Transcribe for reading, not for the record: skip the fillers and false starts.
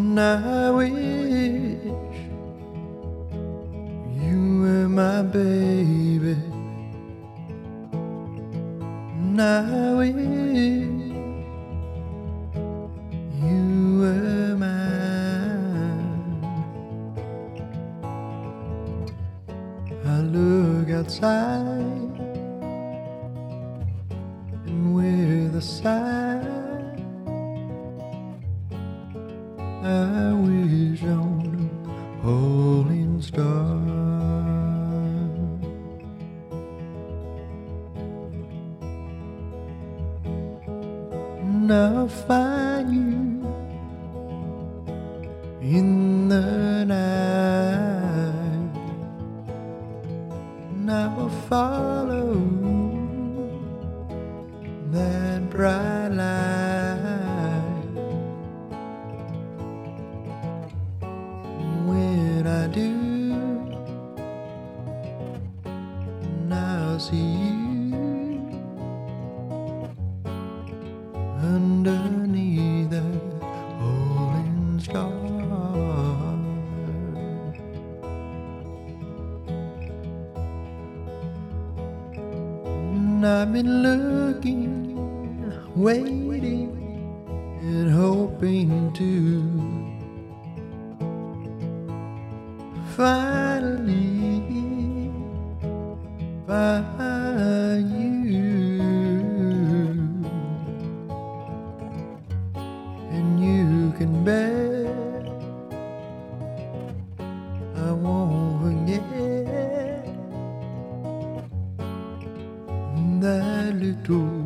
And I wish you were my baby. And I wish you were mine. I look outside and with a sigh I wish on a falling star. And I'll find you in the night, and I will follow that bright light. When I do, and I'll see you underneath that falling star. And I've been looking, waiting, and hoping to finally find you, and you can bet I won't forget that little